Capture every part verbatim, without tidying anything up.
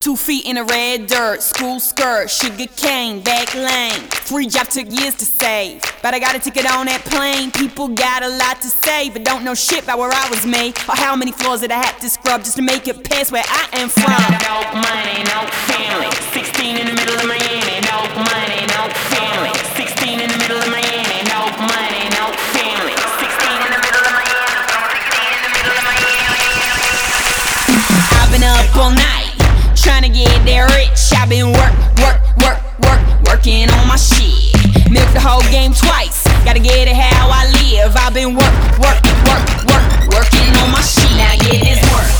Two feet in the red dirt, school skirt, sugar cane, back lane. Free job took years to save, but I got a ticket on that plane. People got a lot to say, but don't know shit about where I was made, or how many floors that I had to scrub just to make it past where I am from. No money, no family. Sixteen in the middle of Miami. No money, no family. Sixteen in the middle of Miami. No money, no family. Sixteen in the middle of Miami. Sixteen in the middle of Miami. I've been up all night trying to get that rich. I've been work, work, work, work, working on my shit. Milk the whole game twice, gotta get it how I live. I've been work, work, work, work, working on my shit. Now get this work.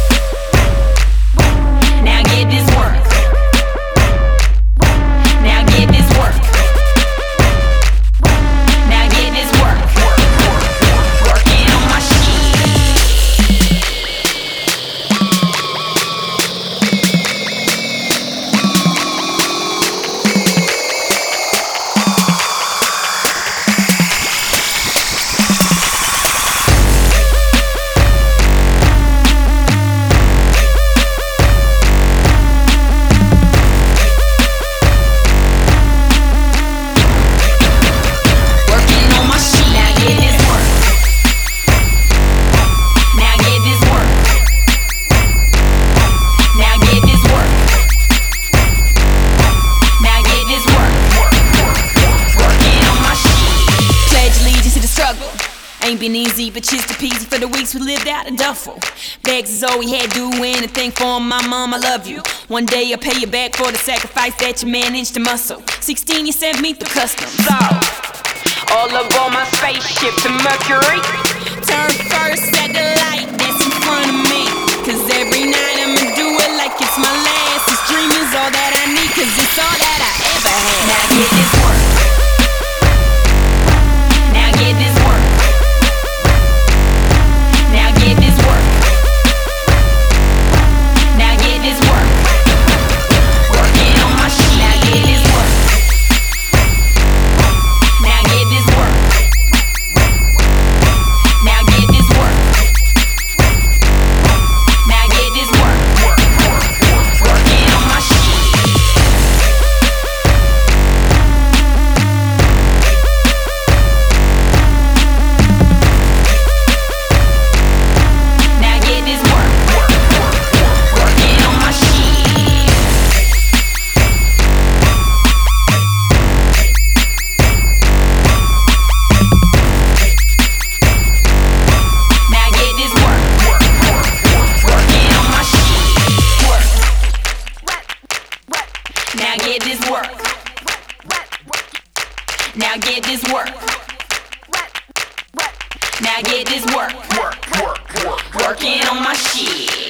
Now get this work. Now get this work. Now get this work. Working on my shit. Ain't been easy, but just a peasy for the weeks we lived out of duffel. Bags is all we had, do anything for my mom, I love you. One day I'll pay you back for the sacrifice that you managed to muscle. Sixteen, you sent me through customs. So, all aboard my spaceship to Mercury. Turn first at the light that's in front of me, cause every night I'ma do it like it's my last. This dream is all that I need, cause it's all that I ever had. Now get this work. Now get this work. Now get this work. Now get this work. Working on my shit. Now get this work. Now get this work. Now get this work. Now get this work. Working on my shit. Now get this work. Now get this work. Now get this work. Work, work, work. Working on my shit.